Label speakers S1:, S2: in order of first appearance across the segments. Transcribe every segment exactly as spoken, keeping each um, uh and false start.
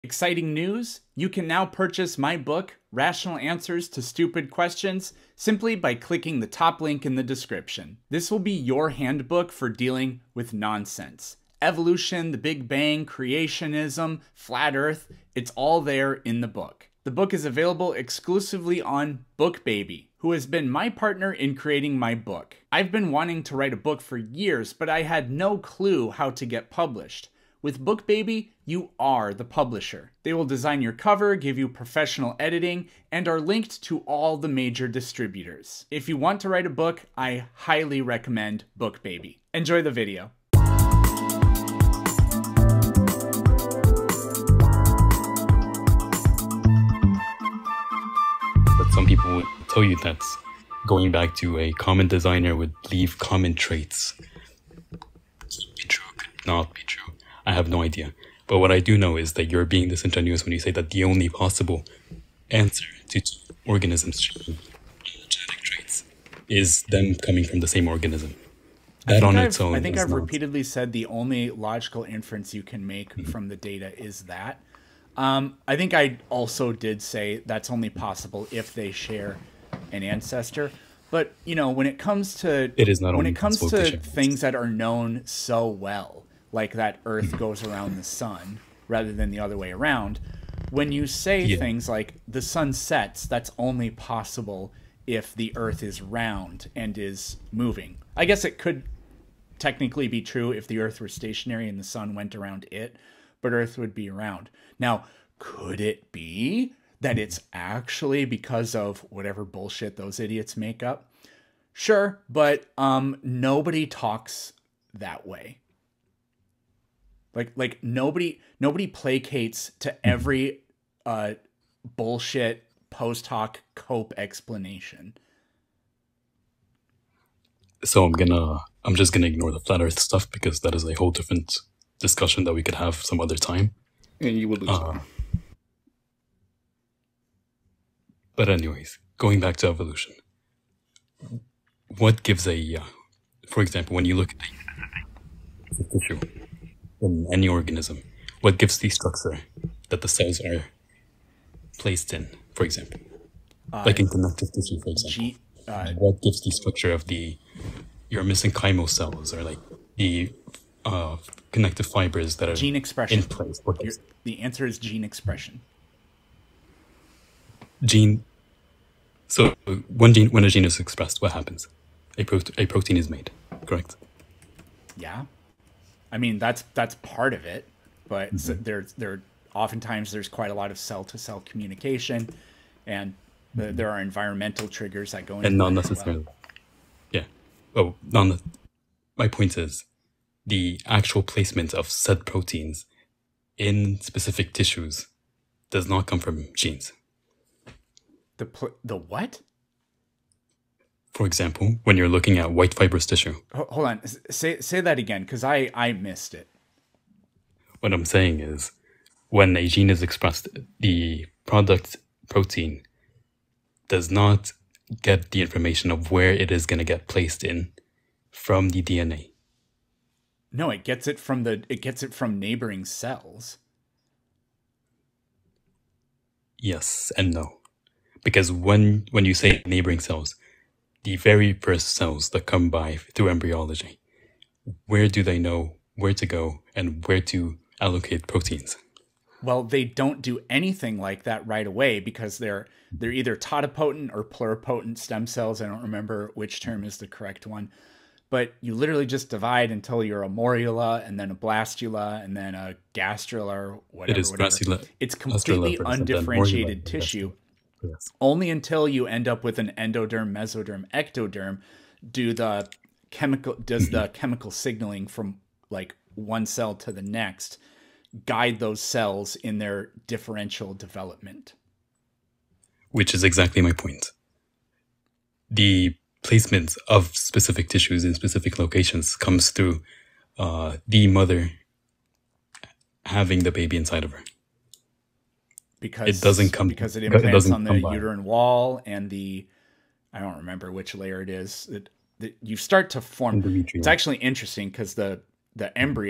S1: Exciting news! You can now purchase my book, Rational Answers to Stupid Questions, simply by clicking the top link in the description. This will be your handbook for dealing with nonsense. Evolution, the Big Bang, creationism, flat Earth, it's all there in the book. The book is available exclusively on BookBaby, who has been my partner in creating my book. I've been wanting to write a book for years, but I had no clue how to get published. With BookBaby, you are the publisher. They will design your cover, give you professional editing, and are linked to all the major distributors. If you want to write a book, I highly recommend BookBaby. Enjoy the video.
S2: But some people would tell you that going back to a common designer would leave common traits. Could be true, could not be true. I have no idea. But what I do know is that you're being disingenuous when you say that the only possible answer to two organisms sharing genetic traits is them coming from the same organism. That on
S1: I've,
S2: its own
S1: I think
S2: is
S1: I've
S2: not.
S1: repeatedly said the only logical inference you can make mm-hmm. from the data is that. Um, I think I also did say that's only possible if they share an ancestor. But, you know, when it comes to
S2: it is not
S1: when
S2: only
S1: it comes
S2: possible
S1: to
S2: to
S1: things that are known so well, like that Earth goes around the sun rather than the other way around, when you say
S2: yeah.
S1: things like the sun sets, that's only possible if the Earth is round and is moving. I guess it could technically be true if the Earth were stationary and the sun went around it, but Earth would be round. Now, could it be that it's actually because of whatever bullshit those idiots make up? Sure, but um, nobody talks that way. Like, like nobody, nobody placates to every uh, bullshit post hoc cope explanation.
S2: So I'm gonna, I'm just gonna ignore the flat Earth stuff because that is a whole different discussion that we could have some other time.
S3: And you will lose.
S2: Uh, but anyways, going back to evolution, what gives a, uh, for example, when you look at the tissue in any organism, what gives the structure that the cells are placed in, for example? Uh, like in connective tissue, for example. G, uh, what gives the structure of the, your mesenchymal cells, or like the uh, connective fibers that are
S1: gene expression
S2: in place? What
S1: Your, the answer is gene expression.
S2: Gene. So when gene, when a gene is expressed, what happens? A, pro a protein is made, correct?
S1: Yeah. I mean, that's that's part of it, but
S2: mm-hmm.
S1: so there, there, oftentimes there's quite a lot of cell-to-cell communication, and the, mm-hmm. there are environmental triggers that go into
S2: and not necessarily. Well. Yeah. Oh, non. My point is, the actual placement of said proteins in specific tissues does not come from genes.
S1: The pl the what?
S2: For example, when you're looking at white fibrous tissue.
S1: Hold on. Say say that again, because I, I missed it.
S2: What I'm saying is, when a gene is expressed, the product protein does not get the information of where it is going to get placed in from the D N A.
S1: No, it gets it from the it gets it from neighboring cells.
S2: Yes and no. Because when when you say neighboring cells, the very first cells that come by through embryology, where do they know where to go and where to allocate proteins?
S1: Well, they don't do anything like that right away because they're they're either totipotent or pluripotent stem cells. I don't remember which term is the correct one. But you literally just divide until you're a morula and then a blastula and then a gastrula or whatever.
S2: It is
S1: whatever. It's completely undifferentiated tissue. Yes. Only until you end up with an endoderm, mesoderm, ectoderm do the chemical does the chemical signaling from like one cell to the next guide those cells in their differential development.
S2: Which is exactly my point. The placement of specific tissues in specific locations comes through uh, the mother having the baby inside of her.
S1: Because
S2: it doesn't come
S1: because it implants
S2: it
S1: on the uterine wall and the I don't remember which layer it is. It, it, you start to form. It's actually interesting because the the embryo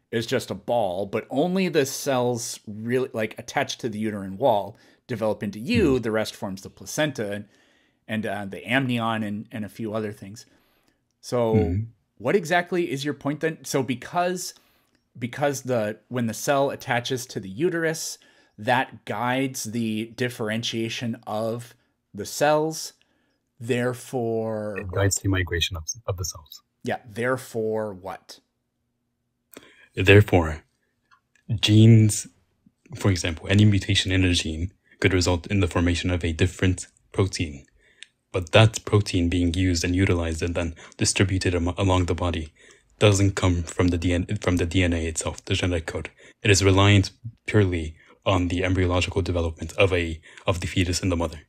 S1: is just a ball, but only the cells really like attached to the uterine wall develop into you. Mm-hmm. The rest forms the placenta and, and uh, the amnion and, and a few other things. So mm-hmm. what exactly is your point then? So because because the when the cell attaches to the uterus, that guides the differentiation of the cells. Therefore,
S2: it guides the migration of, of the cells.
S1: Yeah. Therefore, what?
S2: Therefore, genes, for example, any mutation in a gene could result in the formation of a different protein. But that protein being used and utilized and then distributed am- along the body doesn't come from the D N A, from the D N A itself, the genetic code. It is reliant purely on the embryological development of a of the fetus in the mother.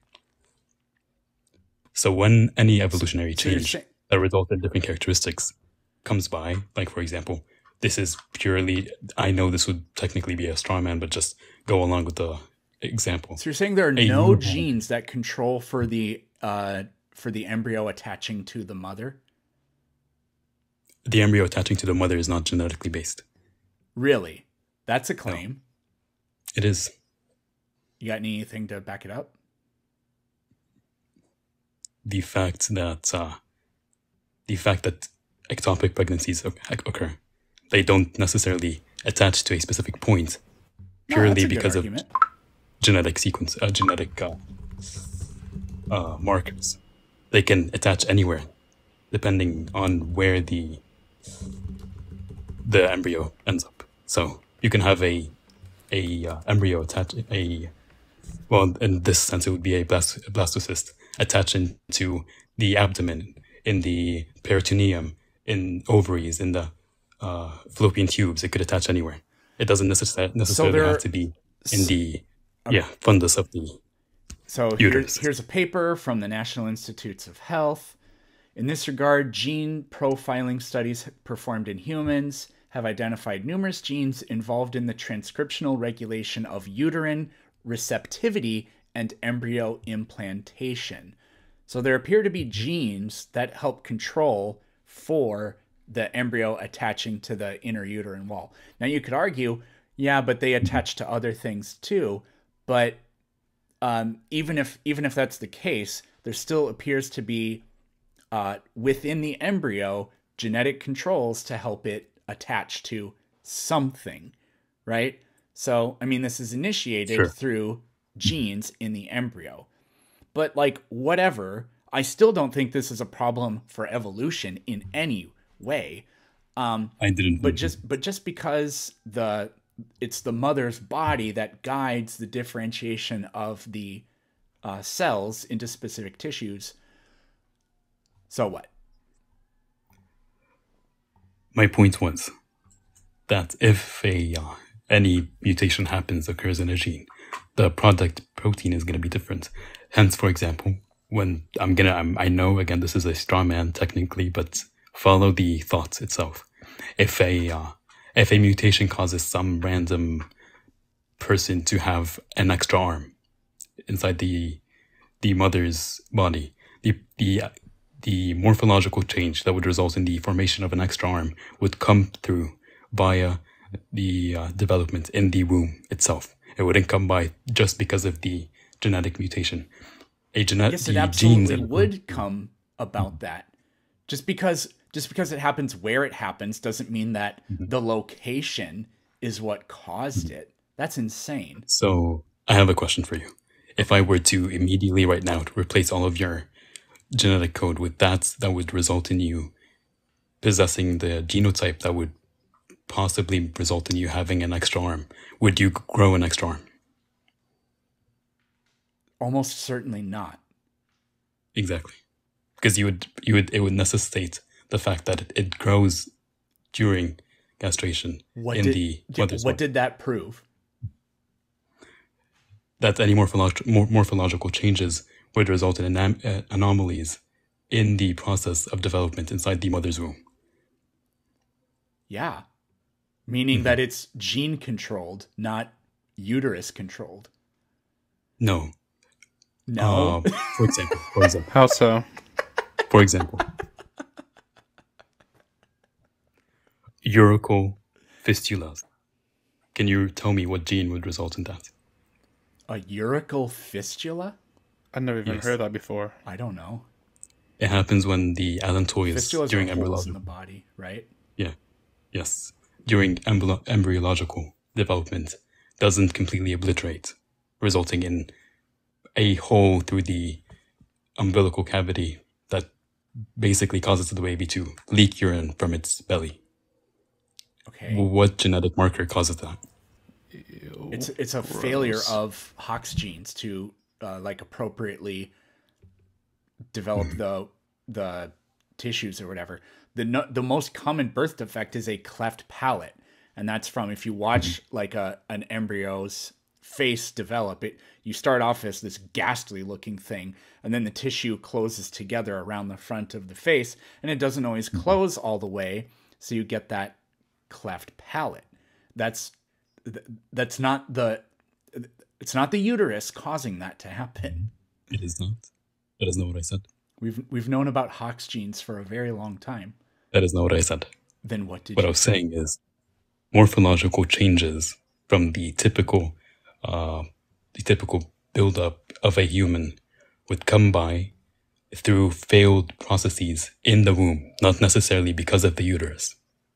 S2: So when any evolutionary
S1: so,
S2: change
S1: so
S2: that results in different characteristics comes by, like for example, this is purely, I know this would technically be a straw man, but just go along with the example.
S1: So you're saying there are a no genes that control for the uh, for the embryo attaching to the mother?
S2: The embryo attaching to the mother is not genetically based.
S1: Really? That's a claim.
S2: No. It is.
S1: You got anything to back it up?
S2: The fact that uh, the fact that ectopic pregnancies occur, they don't necessarily attach to a specific point, purely
S1: no,
S2: because of
S1: argument.
S2: genetic sequence, uh, genetic uh, uh, markers. They can attach anywhere, depending on where the the embryo ends up. So you can have a a uh, embryo attach a well, in this sense, it would be a blast, blastocyst attaching to the abdomen, in the peritoneum, in ovaries, in the uh, fallopian tubes. It could attach anywhere. It doesn't necessarily necessarily so have to be in the okay. yeah fundus of the
S1: So here's, here's a paper from the National Institutes of Health. In this regard, gene profiling studies performed in humans have identified numerous genes involved in the transcriptional regulation of uterine receptivity and embryo implantation. So there appear to be genes that help control for the embryo attaching to the inner uterine wall. Now you could argue, yeah, but they attach to other things too. But um, even if even if that's the case, there still appears to be uh, within the embryo genetic controls to help it attach to something, right? So, I mean, this is initiated
S2: sure.
S1: through genes in the embryo. But like, whatever, I still don't think this is a problem for evolution in any way. Um,
S2: I didn't.
S1: But just, but just because the it's the mother's body that guides the differentiation of the uh, cells into specific tissues. So what?
S2: My point was that if a uh, any mutation happens, occurs in a gene, the product protein is going to be different. Hence, for example, when I'm gonna, I'm, I know again this is a straw man technically, but follow the thought itself. If a uh, if a mutation causes some random person to have an extra arm inside the the mother's body, the the the morphological change that would result in the formation of an extra arm would come through via the uh, development in the womb itself. It wouldn't come by just because of the genetic mutation. A genetic
S1: yes, it absolutely would come about that. Just because just because it happens where it happens doesn't mean that mm-hmm. the location is what caused mm-hmm. it. That's insane.
S2: So I have a question for you. If I were to immediately right now to replace all of your genetic code with that, that would result in you possessing the genotype that would possibly result in you having an extra arm, would you grow an extra arm?
S1: Almost certainly not.
S2: Exactly. Because you would, you would, it would necessitate the fact that it, it grows during castration
S1: what
S2: in
S1: did,
S2: the
S1: did,
S2: mother's
S1: What
S2: womb.
S1: did that prove?
S2: That any morpholog- morphological changes would result in anom- uh, anomalies in the process of development inside the mother's womb.
S1: Yeah. Meaning
S2: mm-hmm.
S1: that it's gene controlled, not uterus controlled.
S2: No.
S1: No.
S2: Uh, for example, for example.
S3: How so?
S2: For example. Urachal fistulas. Can you tell me what gene would result in that?
S1: A urachal fistula?
S3: I've never even
S2: Yes.
S3: heard that before.
S1: I don't know.
S2: It happens when the allantois
S1: Fistulas
S2: during
S1: are holes in
S2: embryological.
S1: the body, right?
S2: Yeah. Yes. During embry- embryological development doesn't completely obliterate, resulting in a hole through the umbilical cavity that basically causes the baby to leak urine from its belly.
S1: Okay.
S2: What genetic marker causes that?
S3: Ew,
S1: It's it's a
S3: gross.
S1: failure of Hox genes to uh, like appropriately develop the the tissues or whatever. The no, the most common birth defect is a cleft palate, and that's from if you watch like a an embryo's face develop it. You start off as this ghastly looking thing, and then the tissue closes together around the front of the face, and it doesn't always close all the way, so you get that cleft palate. That's that's not the it's not the uterus causing that to happen.
S2: It is not. That is not what I said.
S1: We've we've known about Hox genes for a very long time.
S2: That is not what I said.
S1: Then what did
S2: What I
S1: you
S2: was saying is morphological changes from the typical, uh, the typical buildup of a human would come by through failed processes in the womb, not necessarily because of the uterus.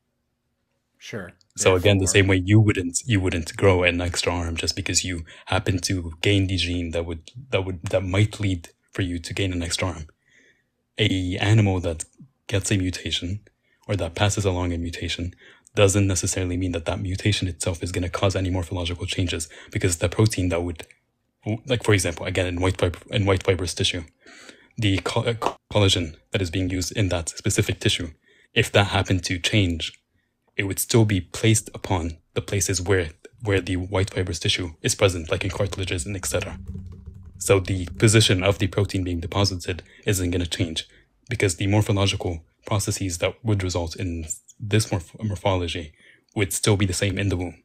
S1: Sure.
S2: So again, the
S1: Therefore-
S2: same way you wouldn't you wouldn't grow an extra arm just because you happen to gain the gene that would that would that might lead for you to gain an extra arm. A animal that gets a mutation or that passes along a mutation doesn't necessarily mean that that mutation itself is going to cause any morphological changes, because the protein that would, like for example, again in white fib- in white fibrous tissue, the co- uh, collagen that is being used in that specific tissue, if that happened to change, it would still be placed upon the places where where the white fibrous tissue is present, like in cartilages and et cetera. So the position of the protein being deposited isn't going to change, because the morphological processes that would result in this morph- morphology would still be the same in the womb.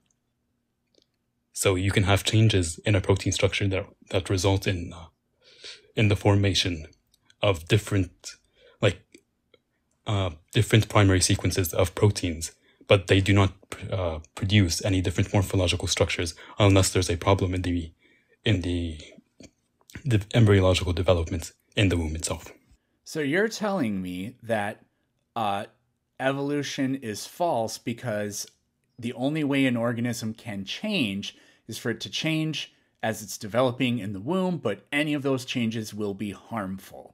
S2: So you can have changes in a protein structure that that result in uh, in the formation of different like uh, different primary sequences of proteins, but they do not uh, produce any different morphological structures unless there's a problem in the in the the embryological development in the womb itself.
S1: So you're telling me that uh, evolution is false because the only way an organism can change is for it to change as it's developing in the womb, but any of those changes will be harmful.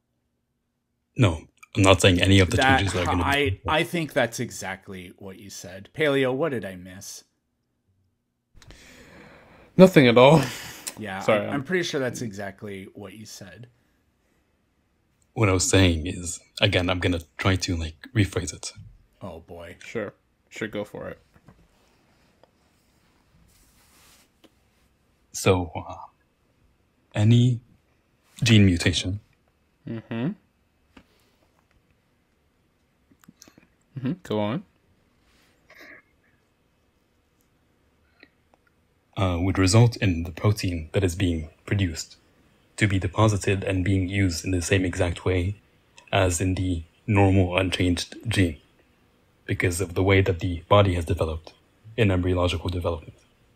S2: No, I'm not saying any of the
S1: That,
S2: changes are going to
S1: I,
S2: be.
S1: I think that's exactly what you said. Paleo, what did I miss?
S3: Nothing at all.
S1: Yeah,
S3: Sorry,
S1: I,
S3: I'm-
S1: I'm pretty sure that's exactly what you said.
S2: What I was saying is, again, I'm going to try to like rephrase it.
S1: Oh boy.
S3: Sure. Sure, go for it.
S2: So, uh, any gene mutation
S3: Mm-hmm. Mm-hmm. Go on.
S2: uh, would result in the protein that is being produced to be deposited and being used in the same exact way as in the normal unchanged gene, because of the way that the body has developed in embryological development.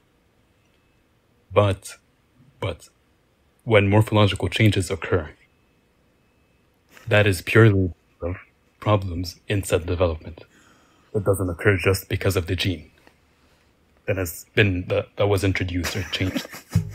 S2: But, but, when morphological changes occur, that is purely of problems in said development. It doesn't occur just because of the gene that has been that, that was introduced or changed.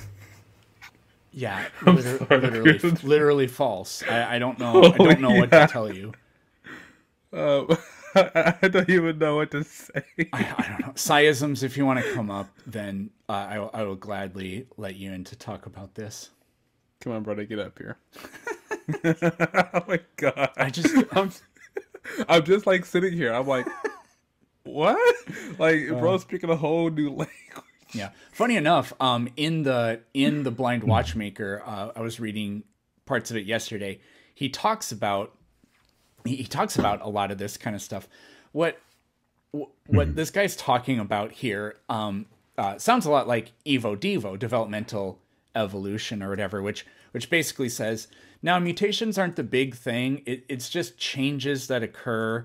S1: Yeah,
S3: I'm
S1: liter-
S3: sorry.
S1: literally, literally false. I, I don't know. I don't know what
S3: yeah.
S1: to tell you.
S3: Uh, I don't even know what to say.
S1: I, I don't know. Sciisms, if you want to come up, then uh, I, will- I will gladly let you in to talk about this.
S3: Come on, brother, get up here. Oh my god!
S1: I just-
S3: I'm, I'm just like sitting here. I'm like, what? Like, bro, speaking a whole new language.
S1: Yeah. Funny enough, um, in the in the Blind Watchmaker, uh, I was reading parts of it yesterday. He talks about he, he talks about a lot of this kind of stuff. What wh- what this guy's talking about here um, uh, sounds a lot like Evo Devo, developmental evolution or whatever, which which basically says now mutations aren't the big thing. It, it's just changes that occur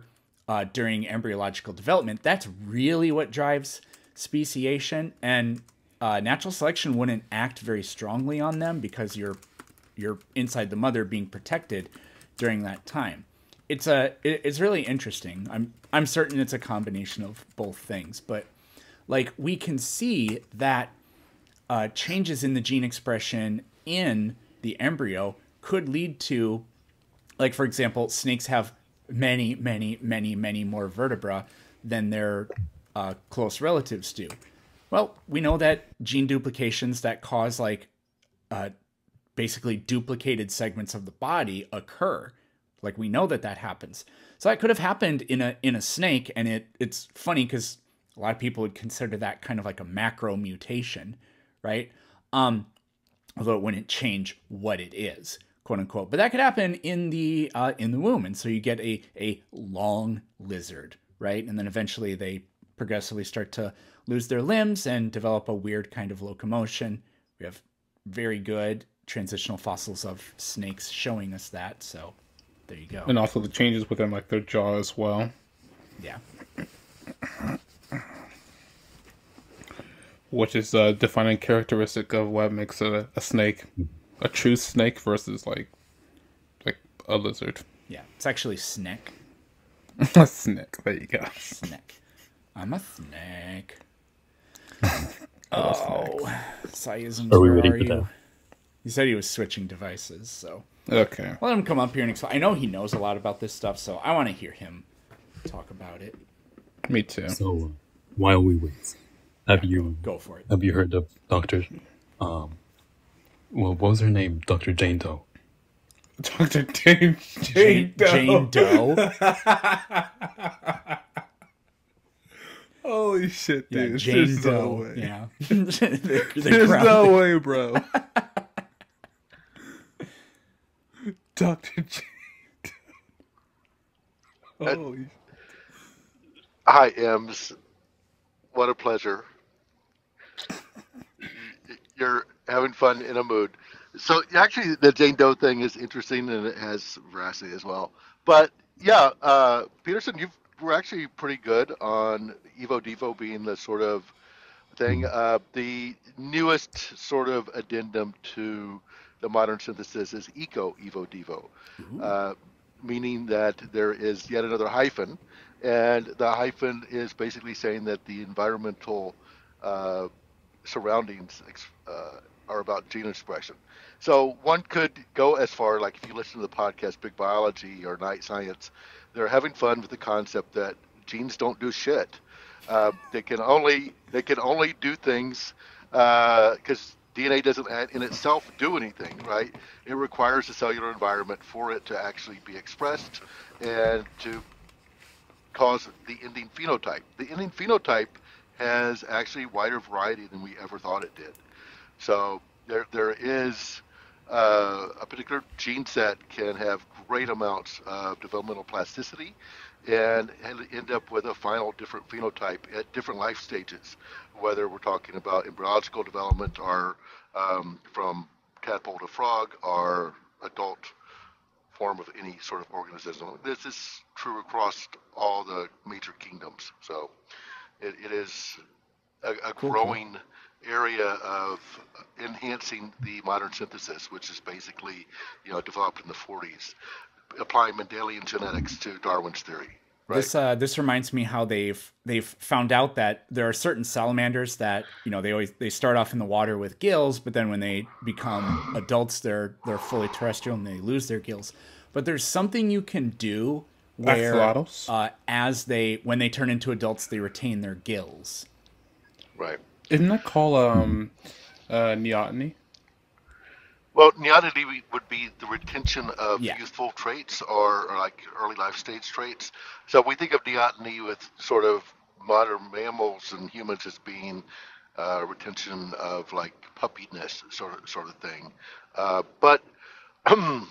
S1: uh, during embryological development, that's really what drives speciation. And uh, natural selection wouldn't act very strongly on them because you're you're inside the mother being protected during that time. It's a it, it's really interesting. I'm I'm certain it's a combination of both things, but like we can see that uh, changes in the gene expression in the embryo could lead to, like, for example, snakes have many, many, many, many more vertebrae than their uh, close relatives do. Well, we know that gene duplications that cause, like, uh, basically duplicated segments of the body occur. Like, we know that that happens. So that could have happened in a in a snake, and it it's funny because a lot of people would consider that kind of like a macro mutation, right? Um, although it wouldn't change what it is, quote unquote. But that could happen in the uh, in the womb, and so you get a a long lizard, right? And then eventually they progressively start to lose their limbs and develop a weird kind of locomotion. We have very good transitional fossils of snakes showing us that. So there you go.
S3: And also the changes within like their jaw as well.
S1: Yeah.
S3: Which is a defining characteristic of what makes a, a snake a true snake versus like like a lizard.
S1: Yeah, it's actually snake.
S3: A snake. There you go.
S1: Snake. I'm a snake.
S3: Oh,
S1: Oh, Sayism,
S2: Are we
S1: where
S2: ready
S1: are
S2: for
S1: you?
S2: that?
S1: He said he was switching devices, so
S3: okay.
S1: let him come up here and explain. I know he knows a lot about this stuff, so I want to hear him talk about it.
S3: Me too.
S2: So, uh, while we wait, have you
S1: Go for it.
S2: have you heard of Doctor Um, well, what was her name? Doctor Jane Doe.
S3: Doctor Jane
S1: Jane,
S3: Doe.
S1: Jane Doe.
S3: Holy shit,
S1: Yeah,
S3: dude!
S1: Jane
S3: There's no
S1: Doe.
S3: way.
S1: Yeah. the, the
S3: There's
S1: crown-
S3: no way, bro. Doctor Jane Doe. Holy.
S4: Hi, Ems. What a pleasure. You're having fun in a mood. So actually, the Jane Doe thing is interesting, and it has veracity as well. But yeah, uh, Peterson, you were actually pretty good on Evo Devo being the sort of thing. Uh, the newest sort of addendum to the modern synthesis is Eco Evo Devo, uh, meaning that there is yet another hyphen, and the hyphen is basically saying that the environmental uh, surroundings uh, are about gene expression. So one could go as far, like if you listen to the podcast Big Biology or Night Science, they're having fun with the concept that genes don't do shit. Uh, they can only they can only do things because uh, D N A doesn't in itself do anything, right? It requires a cellular environment for it to actually be expressed and to cause the ending phenotype. The ending phenotype has actually wider variety than we ever thought it did. So there there is uh, a particular gene set can have great amounts of developmental plasticity and end up with a final different phenotype at different life stages, whether we're talking about embryological development or um, from tadpole to frog or adult form of any sort of organism. This is true across all the major kingdoms. So it, it is a, a
S1: Cool,
S4: growing cool. area of enhancing the modern synthesis, which is basically, you know, developed in the forties, applying Mendelian genetics to Darwin's theory. Right.
S1: This uh, this reminds me how they've they've found out that there are certain salamanders that, you know, they always they start off in the water with gills, but then when they become adults, they're they're fully terrestrial and they lose their gills. But there's something you can do where uh, as they when they turn into adults, they retain their gills.
S4: Right.
S3: Isn't that called um, uh, neoteny?
S4: Well, neoteny would be the retention of
S1: Yeah.
S4: youthful traits or, or like early life stage traits. So we think of neoteny with sort of modern mammals and humans as being uh, retention of like puppiness sort of sort of thing. Uh, but I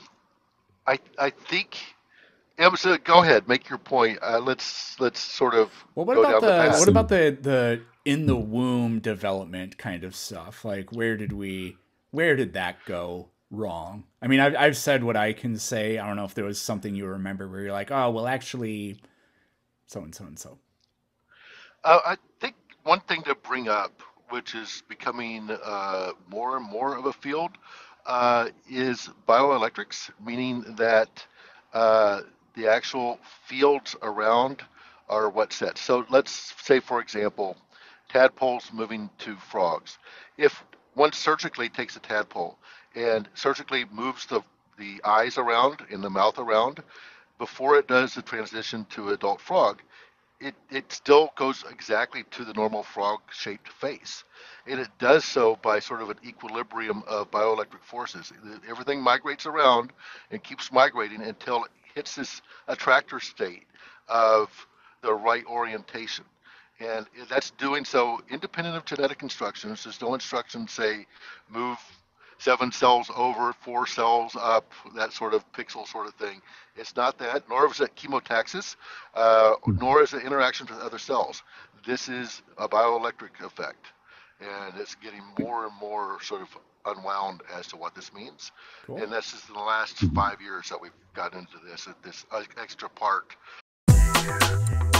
S4: I think. Yeah, so go ahead, make your point. Uh, let's let's sort of
S1: Well, what
S4: go
S1: about
S4: down
S1: the,
S4: the path.
S1: what about the the in the womb development kind of stuff? Like, where did we where did that go wrong? I mean, I've I've said what I can say. I don't know if there was something you remember where you're like, oh, well, actually, so and so and so.
S4: Uh, I think one thing to bring up, which is becoming uh, more and more of a field, uh, is bioelectrics, meaning that uh, the actual fields around are what sets. So let's say, for example, tadpoles moving to frogs. If one surgically takes a tadpole and surgically moves the the eyes around and the mouth around before it does the transition to adult frog, it, it still goes exactly to the normal frog shaped face. And it does so by sort of an equilibrium of bioelectric forces. Everything migrates around and keeps migrating until it hits this attractor state of the right orientation. And that's doing so independent of genetic instructions. There's no instructions say move seven cells over, four cells up, that sort of pixel sort of thing. It's not that, nor is it chemotaxis, uh, nor is it interactions with other cells. This is a bioelectric effect, and it's getting more and more sort of unwound as to what this means.
S1: Cool.
S4: And this is in the last five years that we've gotten into this, this extra part.